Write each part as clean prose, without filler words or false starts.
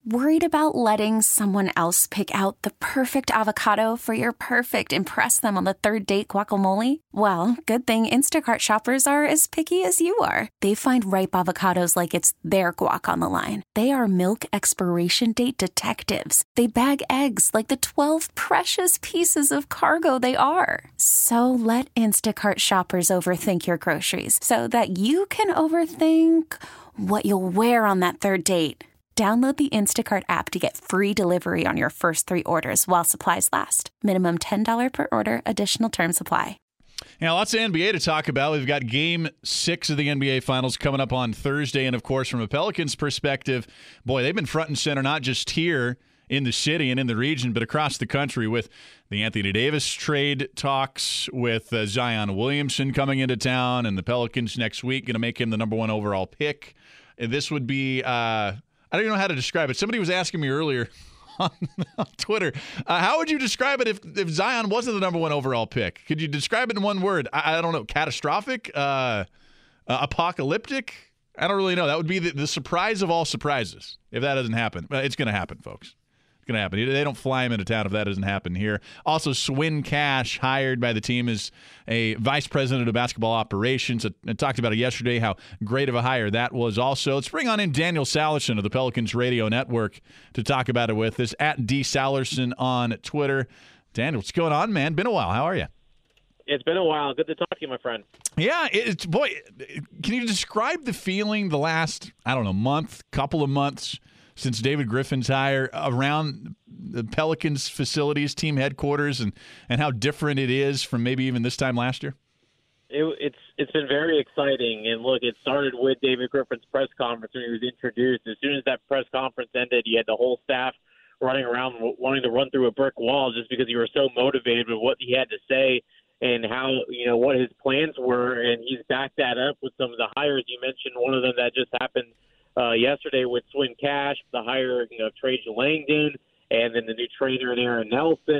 Worried about letting someone else pick out the perfect avocado for your perfect impress them on the third date guacamole? Well, good thing Instacart shoppers are as picky as you are. They find ripe avocados like it's their guac on the line. They are milk expiration date detectives. They bag eggs like the 12 precious pieces of cargo they are. So let Instacart shoppers overthink your groceries so that you can overthink what you'll wear on that third date. Download the Instacart app to get free delivery on your first 3 orders while supplies last. Minimum $10 per order. Additional terms apply. Yeah, lots of NBA to talk about. We've got Game 6 of the NBA Finals coming up on Thursday. And, of course, from a Pelicans perspective, boy, they've been front and center not just here in the city and in the region, but across the country with the Anthony Davis trade talks, with Zion Williamson coming into town, and the Pelicans next week going to make him the number 1 overall pick. And this would be I don't even know how to describe it. Somebody was asking me earlier on Twitter, how would you describe it if Zion wasn't the number 1 overall pick? Could you describe it in one word? I don't know. Catastrophic? Apocalyptic? I don't really know. That would be the surprise of all surprises if that doesn't happen. It's going to happen, folks. Going to happen. They don't fly him into town if that doesn't happen here. Also, Swin Cash, hired by the team as a vice president of basketball operations. I talked about it yesterday, how great of a hire that was also. Let's bring on in Daniel Salerson of the Pelicans Radio Network to talk about it with us, at DSalerson on Twitter. Daniel, what's going on, man? Been a while. How are you? It's been a while. Good to talk to you, my friend. Yeah, boy, can you describe the feeling the last, couple of months since David Griffin's hire around the Pelicans facilities, team headquarters, and how different it is from maybe even this time last year? It's been very exciting. And look, it started with David Griffin's press conference when he was introduced. As soon as that press conference ended, you had the whole staff running around wanting to run through a brick wall just because you were so motivated with what he had to say and how, what his plans were. And he's backed that up with some of the hires. You mentioned one of them that just happened yesterday with Swin Cash, the hiring of Trajan Langdon, and then the new trainer, Aaron Nelson.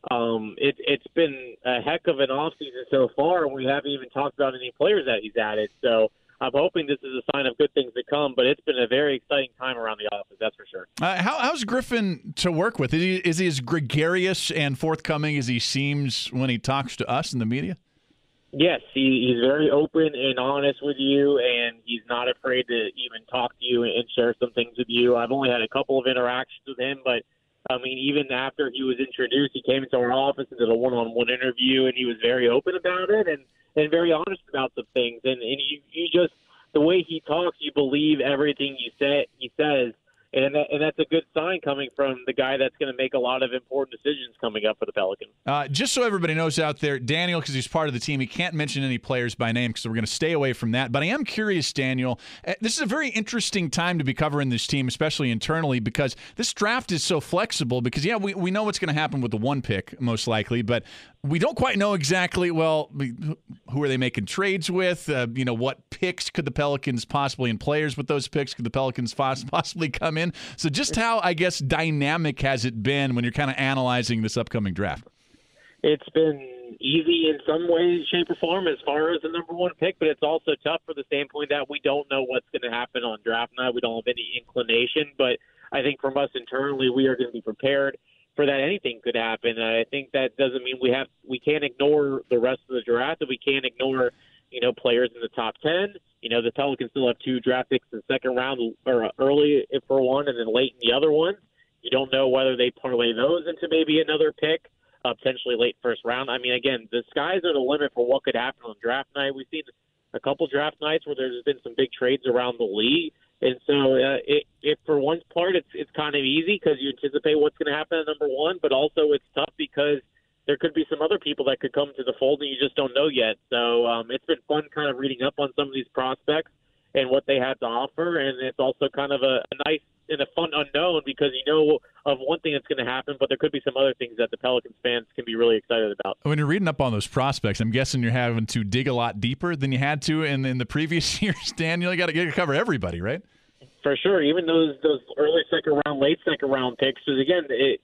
It's been a heck of an offseason so far, and we haven't even talked about any players that he's added. So I'm hoping this is a sign of good things to come, but it's been a very exciting time around the office, that's for sure. How's Griffin to work with? Is he as gregarious and forthcoming as he seems when he talks to us in the media? Yes, he's very open and honest with you, and he's not afraid to even talk to you and share some things with you. I've only had a couple of interactions with him, but, even after he was introduced, he came into our office and did a one-on-one interview, and he was very open about it and very honest about some things. And you just, the way he talks, you believe everything he says. And that's a good sign coming from the guy that's going to make a lot of important decisions coming up for the Pelicans. Just so everybody knows out there, Daniel, because he's part of the team, he can't mention any players by name because we're going to stay away from that. But I am curious, Daniel, this is a very interesting time to be covering this team, especially internally, because this draft is so flexible because, we know what's going to happen with the 1 pick, most likely, but we don't quite know exactly, who are they making trades with? What picks could the Pelicans possibly, and players with those picks could the Pelicans possibly come in? So just how, I guess, dynamic has it been when you're kind of analyzing this upcoming draft? It's been easy in some way, shape, or form as far as the number 1 pick, but it's also tough for the standpoint that we don't know what's going to happen on draft night. We don't have any inclination, but I think from us internally, we are going to be prepared for that. Anything could happen. And I think that doesn't mean we can't ignore the rest of the draft, and we can't ignore players in the top 10. The Pelicans still have 2 draft picks in the second round, or early for one and then late in the other one. You don't know whether they parlay those into maybe another pick, potentially late first round. Again, the skies are the limit for what could happen on draft night. We've seen a couple draft nights where there's been some big trades around the league. And so if for one part, it's kind of easy because you anticipate what's going to happen at number 1, but also it's tough because there could be some other people that could come to the fold and you just don't know yet. So it's been fun kind of reading up on some of these prospects and what they have to offer. And it's also kind of a nice and a fun unknown because you know of one thing that's going to happen, but there could be some other things that the Pelicans fans can be really excited about. When you're reading up on those prospects, I'm guessing you're having to dig a lot deeper than you had to in the previous years, Daniel. You got to cover everybody, right? For sure, even those early second round, late second round picks. Because again,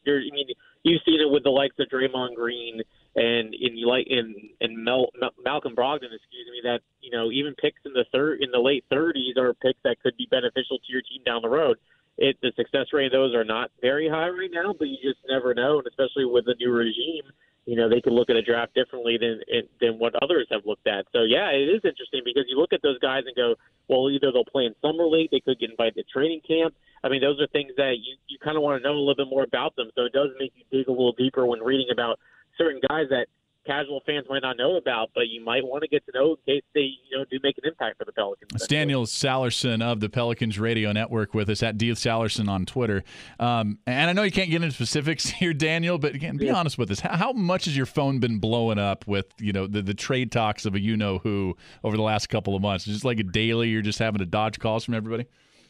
you've seen it with the likes of Draymond Green and Malcolm Brogdon. That even picks in the late 30s are picks that could be beneficial to your team down the road. the success rate of those are not very high right now, but you just never know, and especially with the new regime, they could look at a draft differently than what others have looked at. So, yeah, it is interesting because you look at those guys and go, well, either they'll play in summer league, they could get invited to training camp. I mean, those are things that you kind of want to know a little bit more about them. So it does make you dig a little deeper when reading about certain guys that casual fans might not know about, but you might want to get to know in case they, do make an impact for the Pelicans. It's Daniel Sallerson of the Pelicans Radio Network with us at Sallerson on Twitter. And I know you can't get into specifics here, Daniel, but again, be honest with us. How much has your phone been blowing up with, the trade talks of a you-know-who over the last couple of months? Is it just like a daily, you're just having to dodge calls from everybody?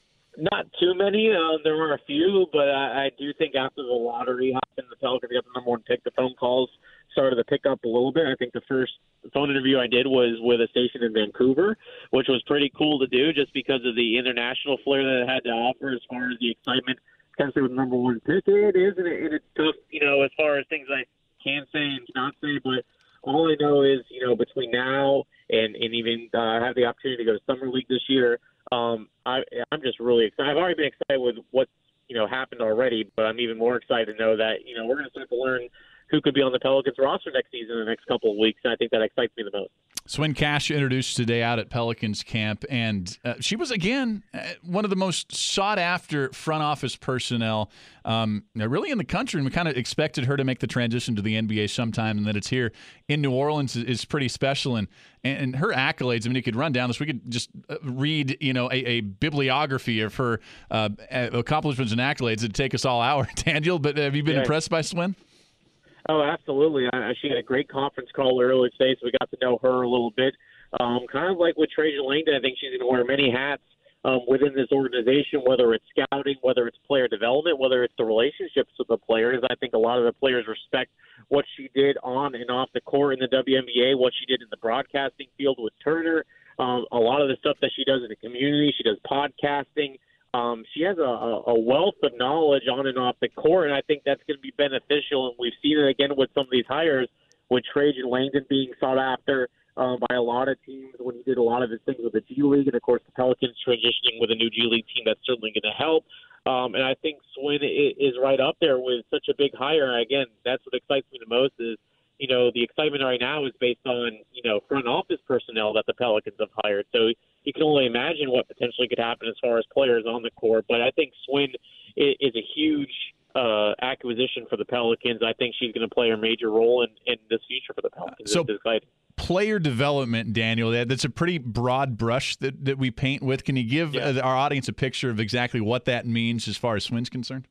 Not too many. There were a few, but I do think after the lottery happened, the Pelicans got the number one pick, the phone calls started to pick up a little bit. I think the first phone interview I did was with a station in Vancouver, which was pretty cool to do just because of the international flair that it had to offer as far as the excitement potentially with the number one pick. It is, and it's tough, as far as things I can say and cannot say, but all I know is, between now and even have the opportunity to go to Summer League this year, I'm just really excited. I've already been excited with what's, happened already, but I'm even more excited to know that, we're going to start to learn who could be on the Pelicans roster next season in the next couple of weeks, and I think that excites me the most. Swin Cash introduced today out at Pelicans camp, and she was, again, one of the most sought-after front office personnel really in the country, and we kind of expected her to make the transition to the NBA sometime, and that it's here in New Orleans is pretty special, and her accolades, I mean, you could run down this. We could just read, a bibliography of her accomplishments and accolades. It'd take us all hour, Daniel, but have you been impressed by Swin? Oh, absolutely. She had a great conference call earlier today, so we got to know her a little bit. Kind of like with Trajan Langdon, I think she's going to wear many hats within this organization, whether it's scouting, whether it's player development, whether it's the relationships with the players. I think a lot of the players respect what she did on and off the court in the WNBA, what she did in the broadcasting field with Turner, a lot of the stuff that she does in the community. She does podcasting. She has a wealth of knowledge on and off the court, and I think that's going to be beneficial. And we've seen it again with some of these hires, with Trajan Langdon being sought after by a lot of teams when he did a lot of his things with the G League, and of course the Pelicans transitioning with a new G League team. That's certainly going to help. And I think Swin is right up there with such a big hire. Again, that's what excites me the most is, the excitement right now is based on, front office personnel that the Pelicans have hired. So you can only imagine what potentially could happen as far as players on the court. But I think Swin is a huge acquisition for the Pelicans. I think she's going to play a major role in this future for the Pelicans. So player development, Daniel, that's a pretty broad brush that we paint with. Can you give our audience a picture of exactly what that means as far as Swin's concerned?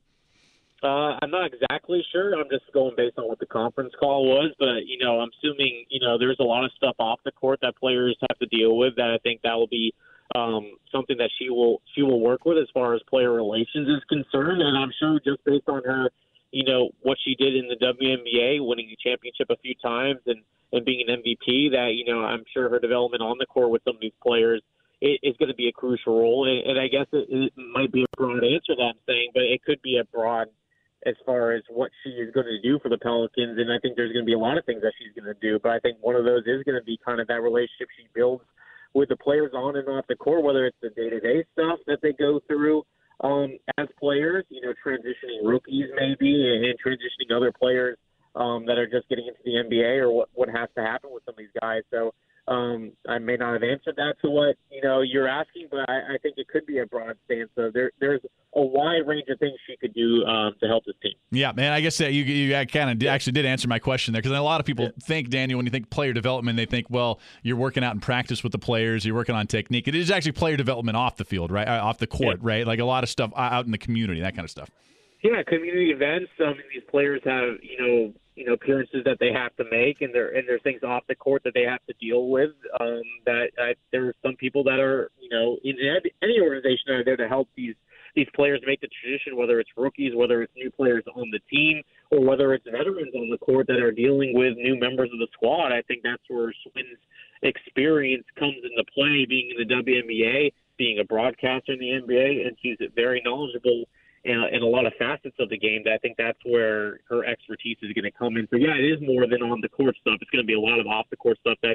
I'm not exactly sure. I'm just going based on what the conference call was, but I'm assuming there's a lot of stuff off the court that players have to deal with. That I think that will be something that she will work with as far as player relations is concerned. And I'm sure just based on her, what she did in the WNBA, winning the championship a few times and being an MVP, that I'm sure her development on the court with some of these players is going to be a crucial role. And I guess it might be a broad answer that I'm saying, but it could be a broad as far as what she is going to do for the Pelicans. And I think there's going to be a lot of things that she's going to do. But I think one of those is going to be kind of that relationship she builds with the players on and off the court, whether it's the day-to-day stuff that they go through as players, transitioning rookies maybe and transitioning other players that are just getting into the NBA, or what has to happen with some of these guys. So I may not have answered that to what you're asking, but I think it could be a broad stance. So there's a wide range of things she could do to help this team. Yeah, man, I guess that you kind of actually did answer my question there, because a lot of people think, Daniel, when you think player development, they think, well, you're working out in practice with the players, you're working on technique. It is actually player development off the field, right? Off the court, right? Like a lot of stuff out in the community, that kind of stuff. Yeah, community events. These players have, appearances that they have to make, and there's things off the court that they have to deal with. There are some people that are, in any organization that are there to help these players make the transition, whether it's rookies, whether it's new players on the team, or whether it's veterans on the court that are dealing with new members of the squad. I think that's where Swin's experience comes into play, being in the WNBA, being a broadcaster in the NBA, and she's very knowledgeable in a lot of facets of the game. That I think that's where her expertise is going to come in. So, yeah, it is more than on-the-court stuff. It's going to be a lot of off-the-court stuff that I think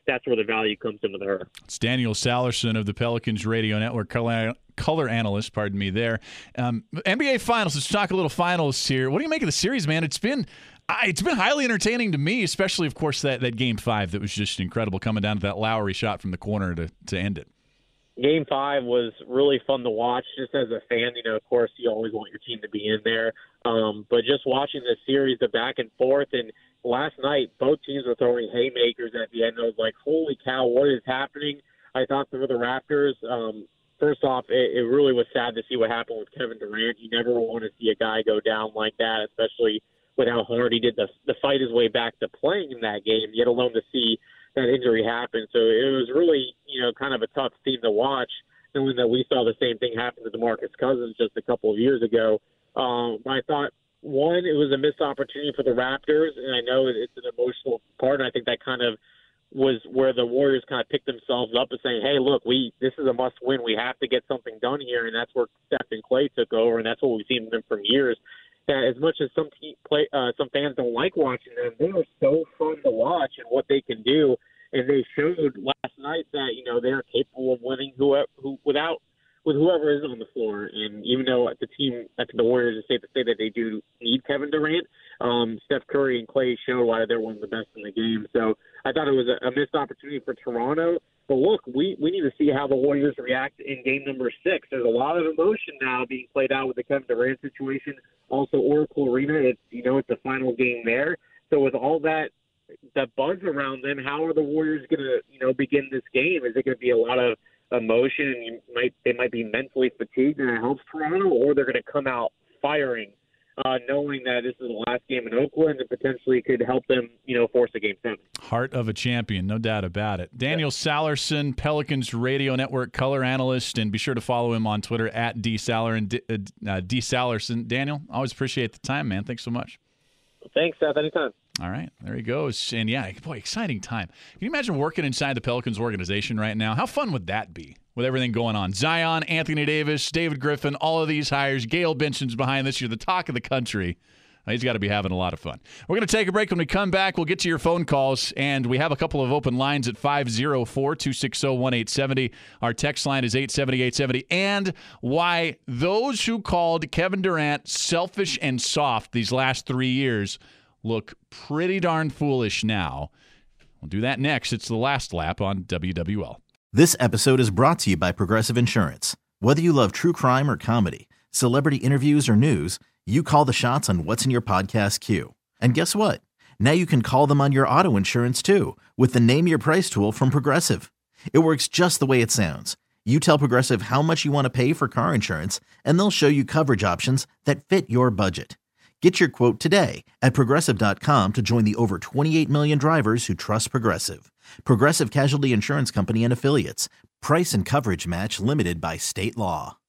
that's where the value comes into her. It's Daniel Salerson of the Pelicans Radio Network, color analyst, pardon me there. NBA Finals, let's talk a little finals here. What do you make of the series, man? It's been highly entertaining to me, especially, of course, that Game 5 that was just incredible, coming down to that Lowry shot from the corner to end it. Game 5 was really fun to watch. Just as a fan, of course, you always want your team to be in there. But just watching the series, the back and forth, and last night, both teams were throwing haymakers at the end. I was like, holy cow, what is happening? I thought for the Raptors, first off, it really was sad to see what happened with Kevin Durant. You never want to see a guy go down like that, especially with how hard he did the fight his way back to playing in that game, yet alone to see that injury happened. So it was really, kind of a tough thing to watch, knowing that we saw the same thing happen to DeMarcus Cousins just a couple of years ago. I thought, one, it was a missed opportunity for the Raptors, and I know it's an emotional part, and I think that kind of was where the Warriors kind of picked themselves up and saying, hey, look, this is a must-win. We have to get something done here, and that's where Steph and Klay took over, and that's what we've seen them from years. That as much as some fans don't like watching them, they are so fun to watch and what they can do. And they showed last night that they're capable of winning with whoever is on the floor. And even though the Warriors, is safe to say that they do need Kevin Durant, Steph Curry and Klay showed why they're one of the best in the game. So I thought it was a missed opportunity for Toronto. But look, we need to see how the Warriors react in game number 6. There's a lot of emotion now being played out with the Kevin Durant situation. Also, Oracle Arena, it's the final game there. So with all that buzz around them, how are the Warriors going to begin this game? Is it going to be a lot of emotion, and they might be mentally fatigued, and it helps Toronto, or they're going to come out firing, knowing that this is the last game in Oakland and potentially could help them, force a Game 7. Heart of a champion, no doubt about it. Daniel Salerson, Pelicans Radio Network color analyst, and be sure to follow him on Twitter at DSalerson. Daniel, always appreciate the time, man. Thanks so much. Thanks, Seth. Anytime. All right, there he goes. And yeah, boy, exciting time. Can you imagine working inside the Pelicans organization right now? How fun would that be with everything going on? Zion, Anthony Davis, David Griffin, all of these hires. Gail Benson's behind this. You're the talk of the country. He's got to be having a lot of fun. We're going to take a break. When we come back, we'll get to your phone calls, and we have a couple of open lines at 504-260-1870. Our text line is 870-870. And why those who called Kevin Durant selfish and soft these last 3 years look pretty darn foolish now. We'll do that next. It's The Last Lap on WWL. This episode is brought to you by Progressive Insurance. Whether you love true crime or comedy, celebrity interviews or news, you call the shots on what's in your podcast queue. And guess what? Now you can call them on your auto insurance too with the Name Your Price tool from Progressive. It works just the way it sounds. You tell Progressive how much you want to pay for car insurance, and they'll show you coverage options that fit your budget. Get your quote today at Progressive.com to join the over 28 million drivers who trust Progressive. Progressive Casualty Insurance Company and Affiliates. Price and coverage match limited by state law.